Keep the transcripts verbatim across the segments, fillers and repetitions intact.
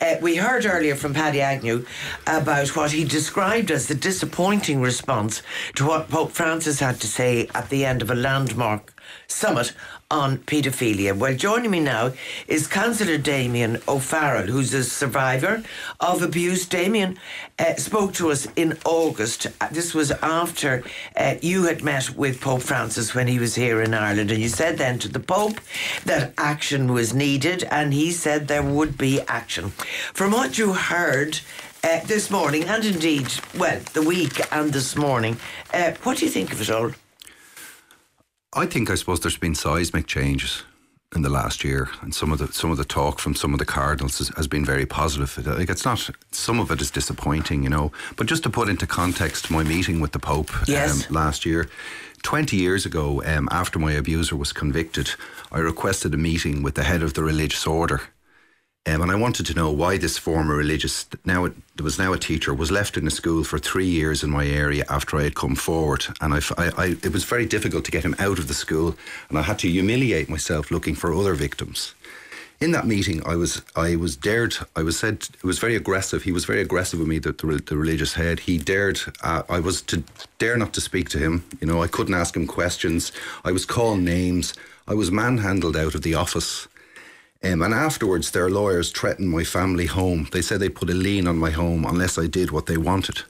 Uh, we heard earlier from Paddy Agnew about what he described as the disappointing response to what Pope Francis had to say at the end of a landmark summit on paedophilia. Well, joining me now is Councillor Damien O'Farrell, who's a survivor of abuse. Damien uh, spoke to us in August. This was after uh, you had met with Pope Francis when he was here in Ireland, and you said then to the Pope that action was needed, and he said there would be action. From what you heard uh, this morning, and indeed, well, the week and this morning, uh, what do you think of it all? I think, I suppose, there's been seismic changes in the last year, and some of the some of the talk from some of the cardinals has, has been very positive. Like, it's not, some of it is disappointing, you know. But just to put into context my meeting with the Pope yes. um, last year, twenty years ago, um, after my abuser was convicted, I requested a meeting with the head of the religious order. Um, and I wanted to know why this former religious, now it, there was now a teacher, was left in a school for three years in my area after I had come forward. And I, I, I, it was very difficult to get him out of the school, and I had to humiliate myself looking for other victims. In that meeting, I was I was dared, I was said, it was very aggressive. He was very aggressive with me, the, the, the religious head. He dared, uh, I was to dare not to speak to him. You know, I couldn't ask him questions. I was called names. I was manhandled out of the office. Um, and afterwards, their lawyers threatened my family home. They said they'd put a lien on my home unless I did what they wanted.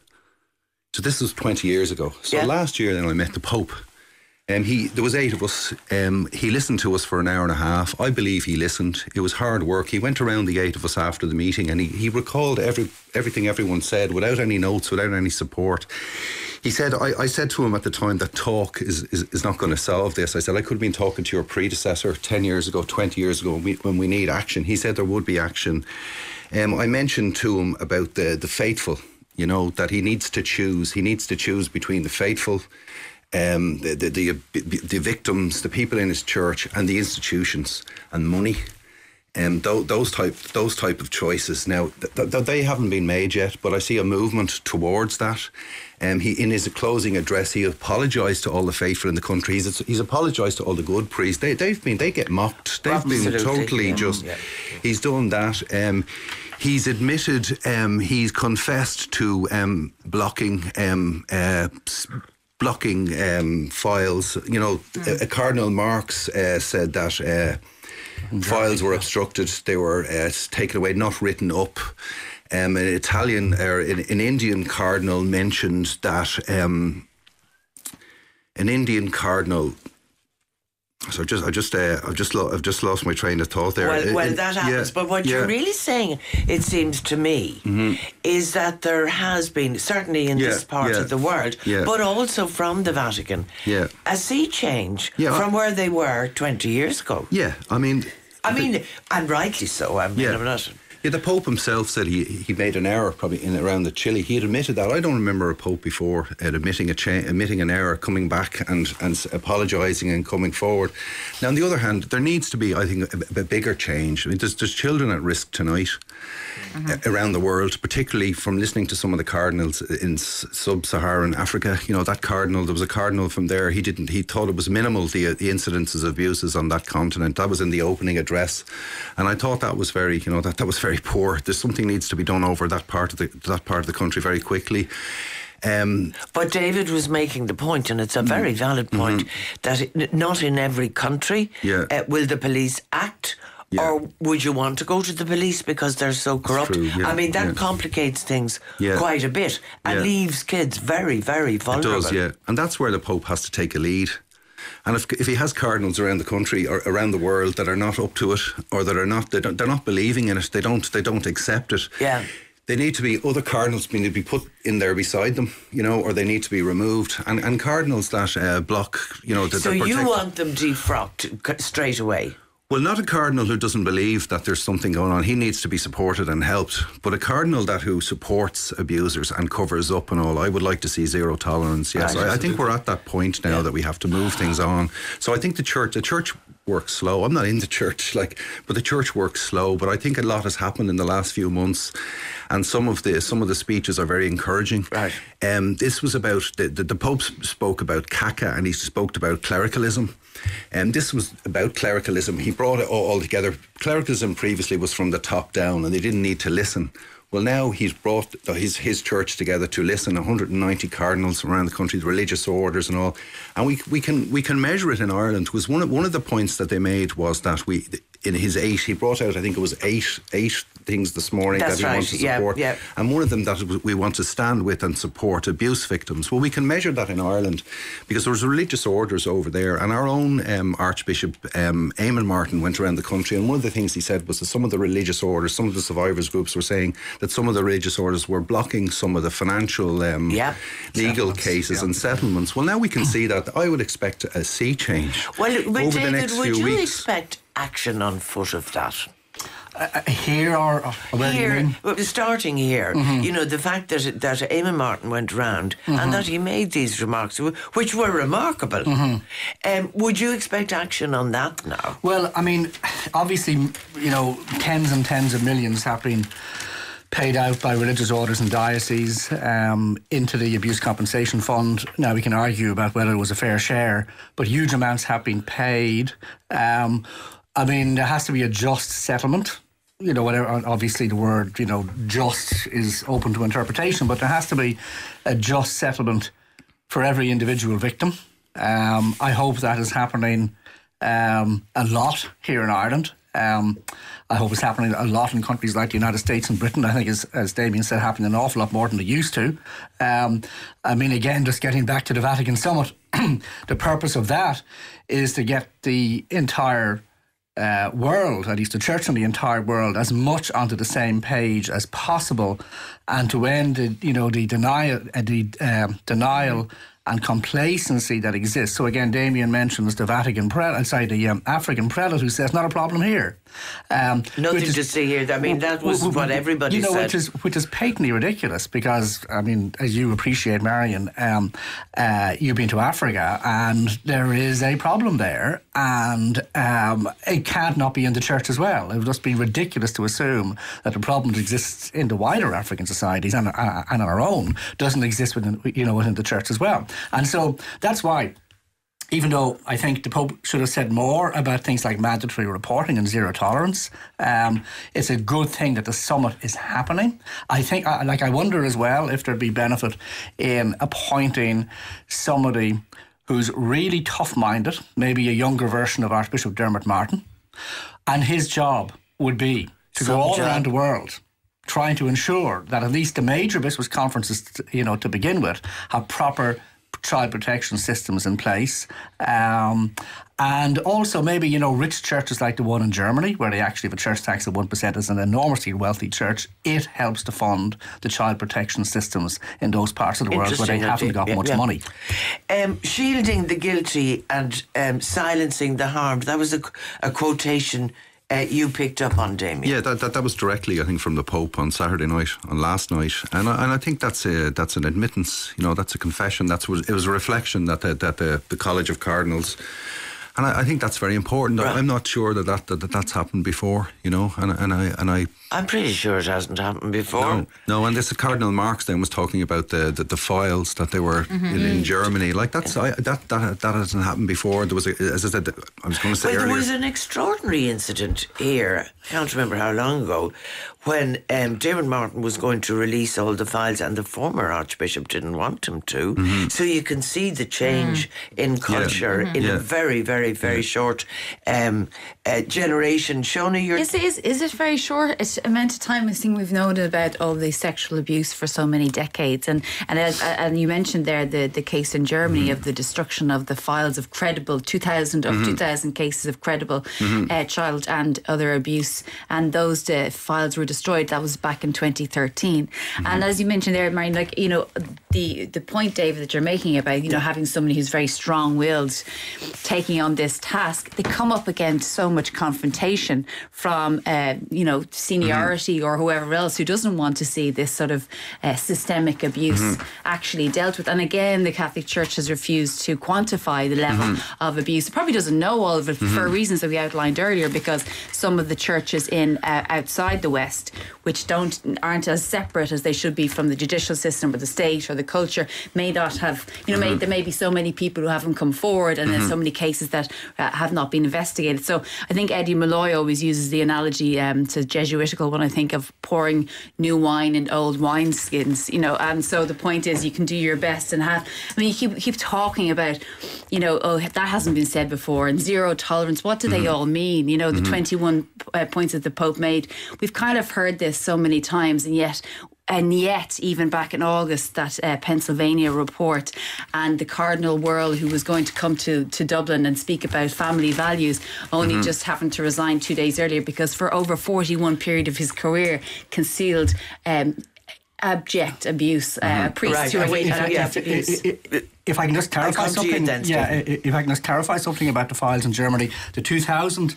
So this was twenty years ago. So yeah. last year then I met the Pope. Um, he, there was eight of us. Um, he listened to us for an hour and a half. I believe he listened. It was hard work. He went around the eight of us after the meeting, and he, he recalled every everything everyone said without any notes, without any support. He said, I, I said to him at the time that talk is, is, is not going to solve this. I said, I could have been talking to your predecessor ten years ago, twenty years ago, when we, when we need action. He said there would be action. Um, I mentioned to him about the, the faithful, you know, that he needs to choose. He needs to choose between the faithful, um, the, the, the, the victims, the people in his church, and the institutions, and money. Um, th- those type those type of choices. Now, th- th- they haven't been made yet, but I see a movement towards that. Um, he, in his closing address, he apologised to all the faithful in the country. He's, he's apologised to all the good priests. They, they've been, they get mocked. They've Absolutely, been totally yeah. just. Yeah. He's done that. Um, he's admitted. Um, he's confessed to um, blocking. Um, uh, blocking um, files. You know, mm. uh, Cardinal Marx uh, said that. Uh, Files were obstructed, they were uh, taken away, not written up. Um, an Italian, or uh, an, an Indian cardinal mentioned that um, an Indian cardinal. So just, I just, uh, I've just, lo- I've just lost my train of thought there. Well, well it, that happens. Yeah, but what yeah. you're really saying, it seems to me, mm-hmm. is that there has been, certainly in yeah, this part yeah, of the world, yeah. but also from the Vatican, yeah. a sea change yeah, from I, where they were twenty years ago. Yeah, I mean, I mean, the, and rightly so. I mean, yeah. I'm not. Yeah, the Pope himself said he he made an error probably in around the Chile. He had admitted that. I don't remember a Pope before admitting a cha- admitting an error, coming back and, and apologising and coming forward. Now, on the other hand, there needs to be, I think, a, a bigger change. I mean, there's, there's children at risk tonight mm-hmm. around the world, particularly from listening to some of the cardinals in sub-Saharan Africa. You know, that cardinal, there was a cardinal from there. He didn't. He thought it was minimal, the the incidences of abuses on that continent. That was in the opening address, and I thought that was very, you know, that that was very. Very poor. There's something needs to be done over that part of the that part of the country very quickly. Um, but David was making the point, and it's a very valid point, mm-hmm. that it, not in every country yeah. uh, will the police act. Yeah. Or would you want to go to the police because they're so corrupt? True, yeah, I mean, that yeah. complicates things yeah. quite a bit and yeah. leaves kids very, very vulnerable. It does, yeah. And that's where the Pope has to take a lead. And if if he has cardinals around the country or around the world that are not up to it, or that are not, they don't, they're not believing in it, they don't they don't accept it. Yeah. They need to be, other cardinals need to be put in there beside them, you know, or they need to be removed. And and cardinals that uh, block, you know, that so you want them defrocked straight away? Well, not a cardinal who doesn't believe that there's something going on. He needs to be supported and helped. But a cardinal that who supports abusers and covers up and all, I would like to see zero tolerance. Yes, I, I think we're at that point now yeah. that we have to move things on. So I think the church, the church works slow. I'm not in the church, like, but the church works slow. But I think a lot has happened in the last few months, and some of the some of the speeches are very encouraging. Right. Um, this was about the, the the Pope spoke about C A C A, and he spoke about clericalism. And this was about clericalism. He brought it all, all together. Clericalism previously was from the top down, and they didn't need to listen. Well, now he's brought his his church together to listen. one hundred ninety cardinals around the country, the religious orders and all, and we we can we can measure it in Ireland. Was one of one of the points that they made was that we in his eight he brought out I think it was eight eight things this morning That's that he right. wants to yeah, support, yeah. and one of them that we want to stand with and support abuse victims. Well, we can measure that in Ireland because there was religious orders over there, and our own um, Archbishop um, Eamon Martin went around the country, and one of the things he said was that some of the religious orders, some of the survivors groups were saying that some of the religious orders were blocking some of the financial um, yeah. legal cases yeah. and settlements. Well, now we can see that. I would expect a sea change Well, but over David, the next would few you weeks. expect action on foot of that? Uh, here or, or where Here, you mean? well, starting here, Mm-hmm. you know, the fact that that Eamon Martin went round and that he made these remarks, which were remarkable. Mm-hmm. Um, would you expect action on that now? Well, I mean, obviously, you know, tens and tens of millions have been paid out by religious orders and dioceses um, into the Abuse Compensation Fund. Now, we can argue about whether it was a fair share, but huge amounts have been paid. Um, I mean, there has to be a just settlement. You know, whatever. Obviously, the word, you know, just is open to interpretation, but there has to be a just settlement for every individual victim. Um, I hope that is happening um, a lot here in Ireland. Um, I hope it's happening a lot in countries like the United States and Britain. I think, as, as Damien said, happening an awful lot more than they used to. Um, I mean, again, just getting back to the Vatican Summit, the purpose of that is to get the entire uh, world, at least the church and the entire world, as much onto the same page as possible, and to end, the, you know, the denial, uh, the um, denial and complacency that exists. So again, Damien mentions the Vatican prelate, sorry, the um, African prelate who says not a problem here. Um, Nothing is, to see here. I mean, that was w- w- what everybody you know, said. Which is which is patently ridiculous because, I mean, as you appreciate, Marion, um, uh, you've been to Africa and there is a problem there, and um, it can't not be in the church as well. It would just be ridiculous to assume that the problem that exists in the wider African societies and, uh, and our own doesn't exist within, you know, within the church as well. And so that's why, even though I think the Pope should have said more about things like mandatory reporting and zero tolerance, um, it's a good thing that the summit is happening. I think, like, I wonder as well if there'd be benefit in appointing somebody who's really tough-minded, maybe a younger version of Archbishop Dermot Martin, and his job would be to Some go all job. around the world trying to ensure that at least the major bishops' conferences, you know, to begin with, have proper child protection systems in place, um, and also maybe, you know, rich churches like the one in Germany, where they actually have a church tax of one percent, is an enormously wealthy church. It helps to fund the child protection systems in those parts of the world where they Interesting, haven't okay. got Yeah, much yeah. money. Um, shielding the guilty and um, silencing the harmed. That was a, a quotation uh, you picked up on, Damien. Yeah, that, that that was directly, I think, from the Pope on Saturday night, on last night, and I, and I think that's a that's an admittance. You know, that's a confession. That's was it was a reflection that the, that the, the College of Cardinals. And I, I think that's very important. Right. I'm not sure that, that, that, that that's happened before, you know, and and I and I. I'm pretty sure it hasn't happened before. No, no, and this Cardinal Marx then was talking about the, the, the files that they were in, in Germany. Like that's I, that that that hasn't happened before. There was, a, as I said, I was going to say Well, there earlier. was an extraordinary incident here, I can't remember how long ago, when um, Dermot Martin was going to release all the files and the former Archbishop didn't want him to. Mm-hmm. So you can see the change in culture in Yeah. a very, very, very short um, uh, generation. Shona, you're... Is, is, is it very short? It's amount of time. I think we've known about all the sexual abuse for so many decades, and and as, and you mentioned there the, the case in Germany mm-hmm. of the destruction of the files of credible two thousand of mm-hmm. two thousand cases of credible mm-hmm. uh, child and other abuse, and those uh, files were destroyed. That was back in twenty thirteen, mm-hmm. and as you mentioned there, Marion, like, you know, the the point, David, that you're making about, you know, having somebody who's very strong-willed taking on this task, they come up against so much confrontation from, uh, you know, seniority mm-hmm. or whoever else who doesn't want to see this sort of uh, systemic abuse mm-hmm. actually dealt with. And again, the Catholic Church has refused to quantify the level mm-hmm. of abuse. It probably doesn't know all of it mm-hmm. for reasons that we outlined earlier, because some of the churches in uh, outside the West, which don't aren't as separate as they should be from the judicial system or the state or the culture, may not have, you know, mm-hmm. may, there may be so many people who haven't come forward, and mm-hmm. then so many cases that uh, have not been investigated. So I think Eddie Malloy always uses the analogy um, to Jesuitical when I think of pouring new wine in old wineskins, you know, and so the point is you can do your best and have, I mean, you keep, keep talking about, you know, oh, that hasn't been said before, and zero tolerance. What do mm-hmm. they all mean? You know, the mm-hmm. twenty-one uh, points that the Pope made, we've kind of heard this so many times, and yet And yet, even back in August, that uh, Pennsylvania report, and the Cardinal Wuerl, who was going to come to, to Dublin and speak about family values, only mm-hmm. just happened to resign two days earlier because for over forty-one period of his career concealed um, abject abuse, mm-hmm. uh, priests right. who are waiting on abject abuse. If I can just clarify something, then, yeah, if I can just clarify something about the files in Germany, the two thousand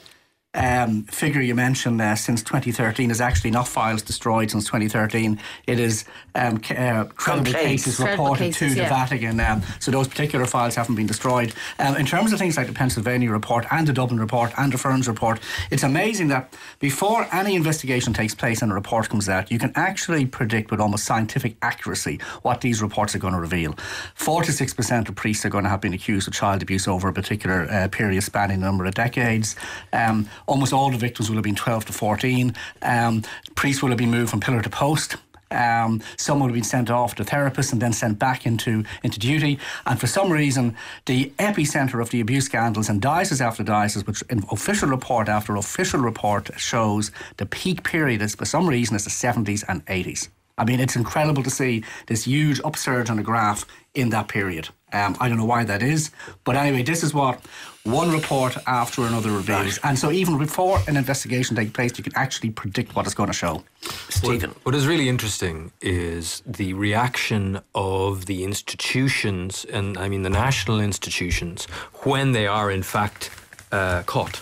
Um, figure you mentioned uh, since twenty thirteen is actually not files destroyed since twenty thirteen. It is um, c- uh, credible cases credible reported cases, to yeah. the Vatican. Um, so those particular files haven't been destroyed. Um, in terms of things like the Pennsylvania report and the Dublin report and the Ferns report, it's amazing that before any investigation takes place and a report comes out, you can actually predict with almost scientific accuracy what these reports are going to reveal. forty-six percent of priests are going to have been accused of child abuse over a particular uh, period spanning a number of decades. Um, Almost all the victims will have been twelve to fourteen. Um, priests will have been moved from pillar to post. Um, some will have been sent off to therapists and then sent back into, into duty. And for some reason, the epicentre of the abuse scandals in diocese after diocese, which in official report after official report shows the peak period is, for some reason, is the seventies and eighties. I mean, it's incredible to see this huge upsurge on the graph in that period. Um, I don't know why that is. But anyway, this is what one report after another reveals. And so even before an investigation takes place, you can actually predict what it's going to show. Stephen. What, what is really interesting is the reaction of the institutions, and I mean the national institutions, when they are in fact uh, caught.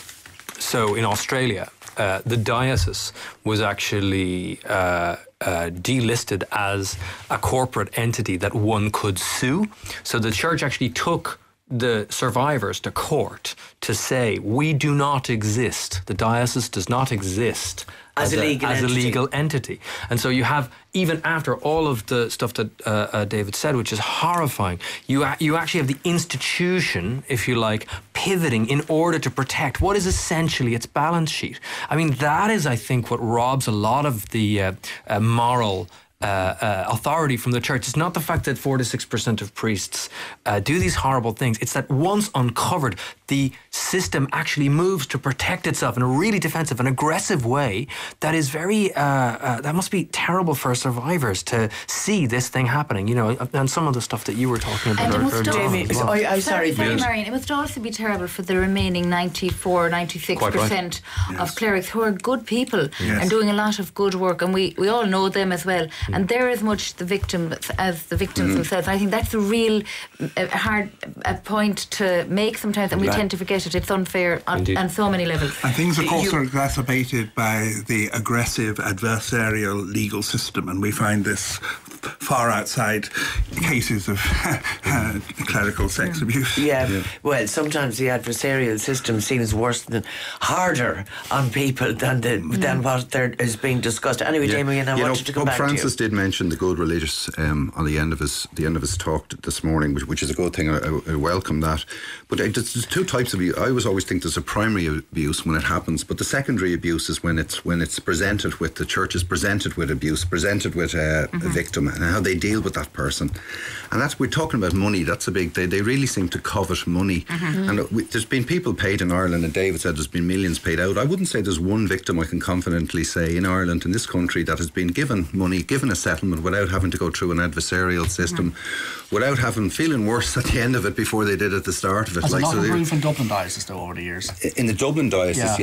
So in Australia, uh, the diocese was actually uh, uh, delisted as a corporate entity that one could sue. So the church actually took the survivors to court to say, we do not exist. The diocese does not exist as, as, a, legal as a entity. legal entity. And so you have, even after all of the stuff that uh, uh, David said, which is horrifying, you a- you actually have the institution, if you like, pivoting in order to protect what is essentially its balance sheet. I mean, that is, I think, what robs a lot of the uh, uh, moral Uh, uh, authority from the church. It's not the fact that forty-six percent of priests uh, do these horrible things. It's that once uncovered, the system actually moves to protect itself in a really defensive and aggressive way that is very, uh, uh, that must be terrible for survivors to see this thing happening, you know, and some of the stuff that you were talking about. And it must Jamie, also, well. I, I'm sorry, sorry, Marion, it must also be terrible for the remaining ninety-four, ninety-six percent right. of yes. clerics who are good people yes. and doing a lot of good work, and we, we all know them as well. Mm. And they're as much the victim as the victims mm. themselves. I think that's a real uh, hard uh, point to make sometimes, and we Right. tend to forget it. It's unfair on, on so many levels. And things, of course, You- are exacerbated by the aggressive adversarial legal system, and we find this far outside cases of uh, clerical sex Mm. abuse. Yeah, well, sometimes the adversarial system is seen as worse than harder on people than the, than what there is being discussed. Anyway, Yeah. Damien, I You want know, you to come Pope back Francis to you. did mention the good religious um, on the end of his the end of his talk t- this morning, which, which is a good thing. I, I, I welcome that. But uh, there's, there's two types of abuse. I always always think there's a primary abuse when it happens, but the secondary abuse is when it's when it's presented with the church is presented with abuse, presented with uh, mm-hmm. a victim, and how they deal with that person. And that's, we're talking about money. That's a big. They they really seem to covet money. Mm-hmm. And we, there's been people paid in Ireland, and David said there's been millions paid out. I wouldn't say there's one victim I can confidently say in Ireland, in this country, that has been given money, given a settlement without having to go through an adversarial system, mm-hmm. without having feeling worse at the end of it before they did at the start of it. Has like a lot so of they, room from Dublin diocese though over the years. in the Dublin diocese, Yeah. yeah.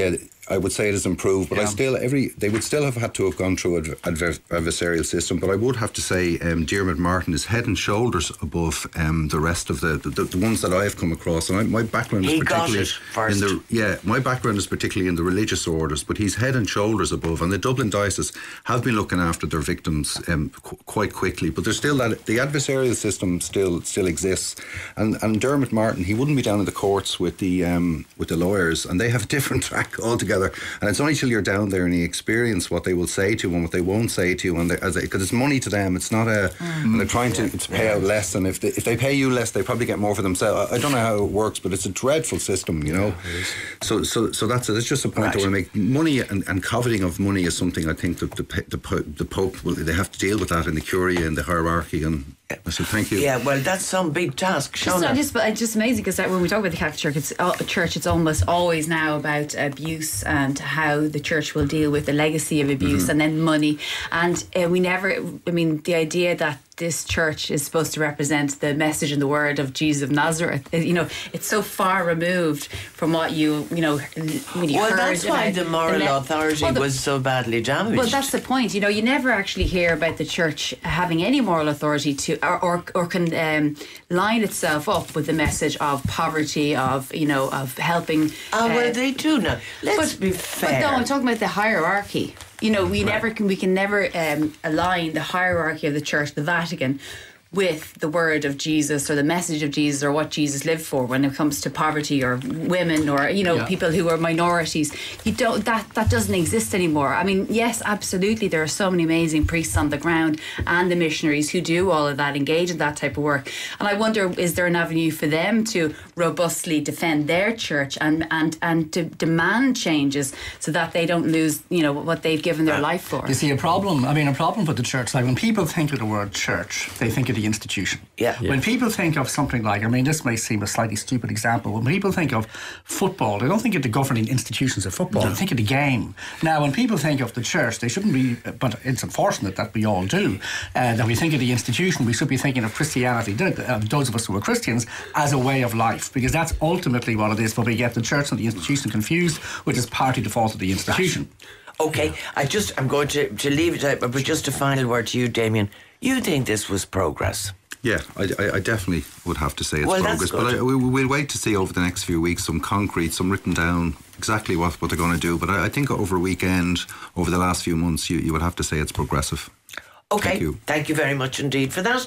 I would say it has improved, but Yeah. I still every they would still have had to have gone through an adver- adversarial system. But I would have to say, um, Diarmuid Martin is head and shoulders above um, the rest of the, the the ones that I have come across. And I, my background is He got particularly it first. in the yeah, my background is particularly in the religious orders, but he's head and shoulders above. And the Dublin Diocese have been looking after their victims um, qu- quite quickly, but there's still that the adversarial system still still exists. And and Diarmuid Martin, he wouldn't be down in the courts with the um, with the lawyers, and they have a different track altogether. And it's only till you're down there and you experience what they will say to you and what they won't say to you, and because it's money to them, it's not a. Mm. And they're trying to, to pay out less, and if they, if they pay you less, they probably get more for themselves. I, I don't know how it works, but it's a dreadful system, you know. Yeah, so so so that's it. It's just a point Right. I want to make. Money and, and coveting of money is something I think that the the, the, the Pope will, they have to deal with that in the Curia and the hierarchy. And I said thank you. Yeah, well, that's some big task, Just, Shona. I just, it's just amazing because when we talk about the Catholic Church, it's, uh, church, it's almost always now about abuse and how the church will deal with the legacy of abuse Mm-hmm. and then money. And uh, we never, I mean, the idea that this church is supposed to represent the message and the word of Jesus of Nazareth, uh, you know, it's so far removed from what you, you know, when you Well, heard that's why about the moral le- authority Well, the- was so badly damaged. Well, that's the point. You know, you never actually hear about the church having any moral authority to, or or, or can um, line itself up with the message of poverty, of you know, of helping. Ah, well, uh, they do now. Let's but, be But fair. no, I'm talking about the hierarchy. You know, we never can. We can never um, align the hierarchy of the church, the Vatican, with the word of Jesus or the message of Jesus or what Jesus lived for when it comes to poverty or women or you know Yeah. people who are minorities. You don't that that doesn't exist anymore. I mean, yes, absolutely, there are so many amazing priests on the ground and the missionaries who do all of that, engage in that type of work. And I wonder, is there an avenue for them to robustly defend their church and and and to demand changes so that they don't lose you know what they've given their life for? You see, a problem, I mean, a problem with the church, like when people think of the word church, they think of the institution. Yeah. Yeah. When people think of something like, I mean, this may seem a slightly stupid example, when people think of football, they don't think of the governing institutions of football, they think of the game. Now, when people think of the church, they shouldn't be, but it's unfortunate that we all do, uh, that we think of the institution, we should be thinking of Christianity, uh, those of us who are Christians, as a way of life, because that's ultimately what it is, but we get the church and the institution confused, which is partly the fault of the institution. Okay, I just, I'm going to, to leave it out, but just a final word to you, Damien. You think this was progress? Yeah, I, I, I definitely would have to say it's Well, that's progress. But good. I, we, we'll wait to see over the next few weeks some concrete, some written down, exactly what, what they're going to do. But I, I think over a weekend, over the last few months, you, you would have to say it's progressive. Okay, Thank you. Thank you very much indeed for that.